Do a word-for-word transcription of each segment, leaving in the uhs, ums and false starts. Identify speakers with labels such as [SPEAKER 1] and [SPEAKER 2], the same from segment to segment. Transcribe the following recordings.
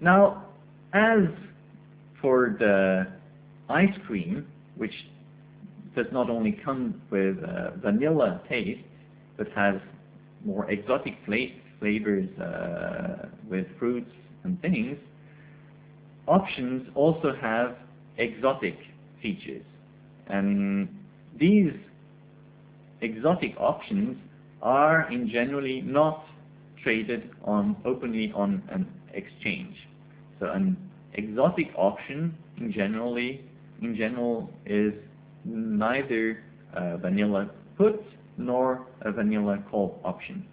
[SPEAKER 1] Now, as for the ice cream, which does not only come with uh, vanilla taste, but has more exotic fla flavors uh, with fruits and things, options also have exotic features. And these exotic options are in generally not traded on openly on an exchange. So an exotic option in generally in general is neither a vanilla put nor a vanilla call option.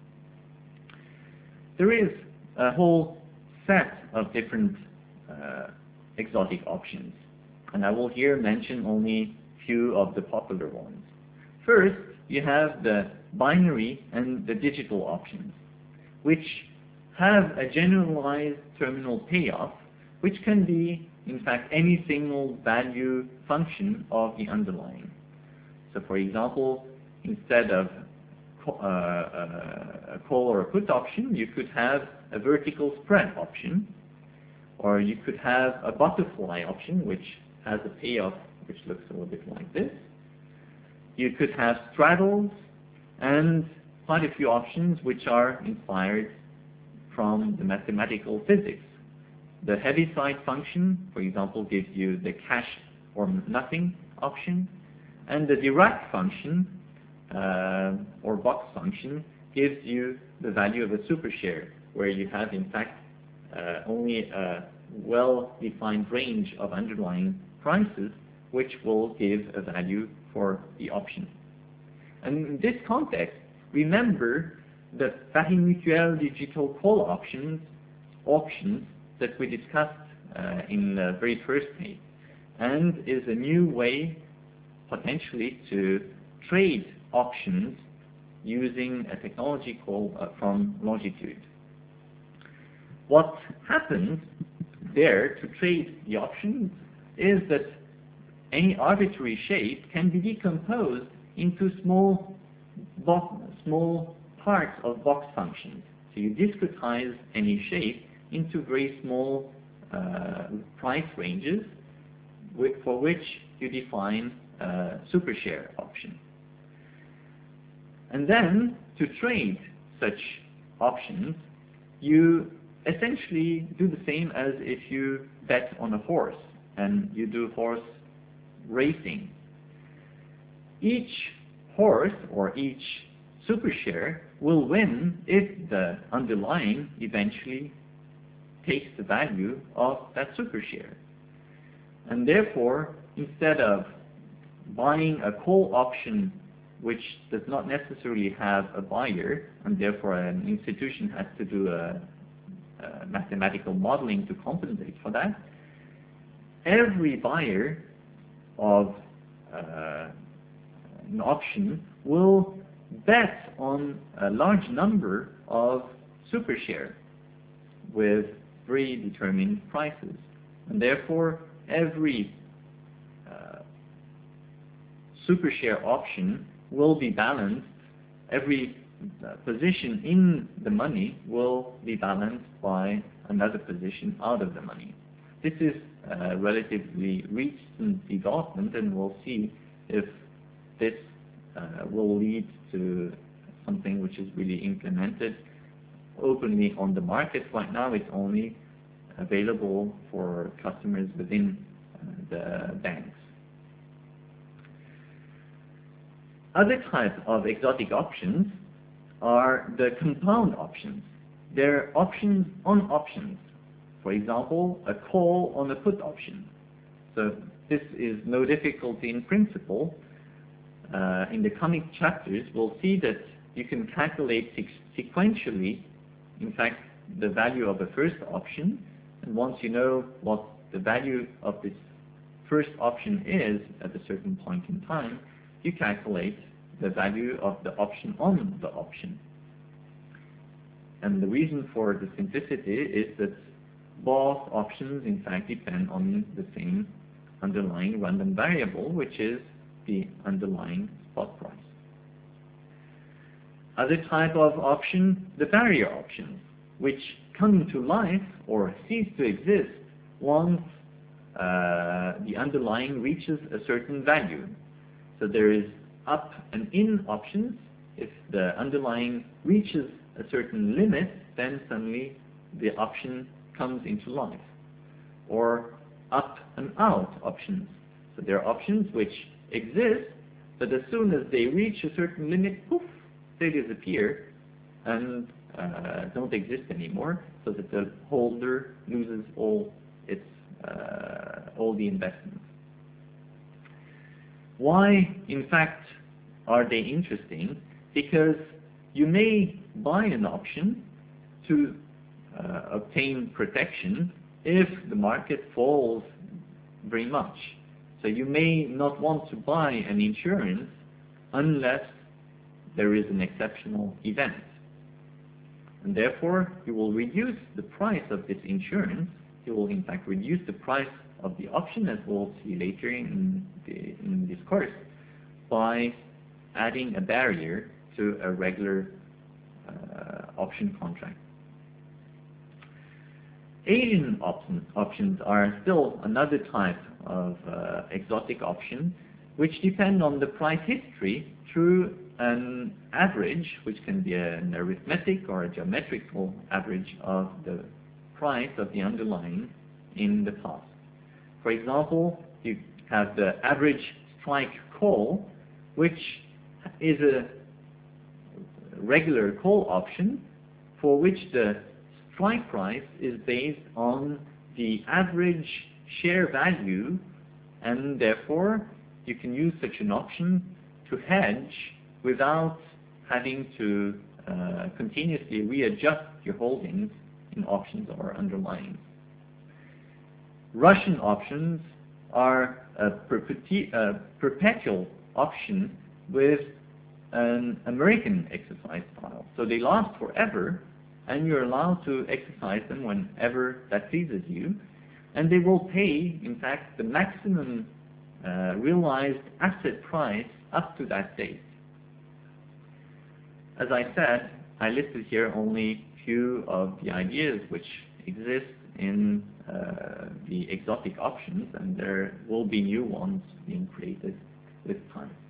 [SPEAKER 1] There is a whole set of different uh, exotic options, and I will here mention only few of the popular ones. First, you have the binary and the digital options, which have a generalized terminal payoff, which can be, in fact, any single value function of the underlying. So, for example, instead of uh, a call or a put option, you could have a vertical spread option, or you could have a butterfly option, which has a payoff which looks a little bit like this. You could have straddles, and quite a few options which are inspired from the mathematical physics. The Heaviside function, for example, gives you the cash or nothing option, and the Dirac function, uh, or box function, gives you the value of a supershare, where you have, in fact, uh, only a well-defined range of underlying prices, which will give a value for the option. And in this context, remember the Paris Mutuel digital call options, options that we discussed uh, in the very first page, and is a new way potentially to trade options using a technology called uh, from Longitude. What happens there to trade the options is that any arbitrary shape can be decomposed into small box, small parts of box functions. So you discretize any shape into very small uh, price ranges with, for which you define a supershare option. And then to trade such options, you essentially do the same as if you bet on a horse and you do horse racing. Each horse or each supershare will win if the underlying eventually takes the value of that supershare. And therefore, instead of buying a call option which does not necessarily have a buyer, and therefore an institution has to do a, a mathematical modeling to compensate for that, every buyer of uh, an option will bet on a large number of supershare with predetermined prices. And therefore, every uh, supershare option will be balanced, every uh, position in the money will be balanced by another position out of the money. This is a relatively recent development, and we'll see if this uh, will lead to something which is really implemented openly on the market. Right now it's only available for customers within uh, the banks. Other types of exotic options are the compound options. They're options on options. For example, a call on a put option. So this is no difficulty in principle. Uh, in the coming chapters, we'll see that you can calculate sequentially, in fact, the value of the first option. And once you know what the value of this first option is at a certain point in time, you calculate the value of the option on the option. And the reason for the simplicity is that both options, in fact, depend on the same underlying random variable, which is the underlying spot price. Other type of option, the barrier options. which come to life or cease to exist once uh, the underlying reaches a certain value. So there is up and in options. If the underlying reaches a certain limit, then suddenly the option comes into life. Or up and out options. So there are options which exist, but as soon as they reach a certain limit, poof, they disappear and uh, don't exist anymore, so that the holder loses all its uh, all the investments. Why, in fact, are they interesting? Because you may buy an option to uh, obtain protection if the market falls very much. So you may not want to buy an insurance unless there is an exceptional event. And therefore, you will reduce the price of this insurance. You will, in fact, reduce the price of the option, as we'll see later in, the, in this course, by adding a barrier to a regular uh, option contract. Asian option, options are still another type of uh, exotic option, which depend on the price history through an average, which can be an arithmetic or a geometrical average of the price of the underlying in the past. For example, you have the average strike call, which is a regular call option for which the strike price is based on the average share value, and therefore you can use such an option to hedge without having to uh, continuously readjust your holdings in options or underlying. Russian options are a, perpetu a perpetual option with an American exercise style. So they last forever, and you're allowed to exercise them whenever that pleases you. And they will pay, in fact, the maximum uh, realized asset price up to that date. As I said, I listed here only a few of the ideas which exist in uh, the exotic options, and there will be new ones being created with time.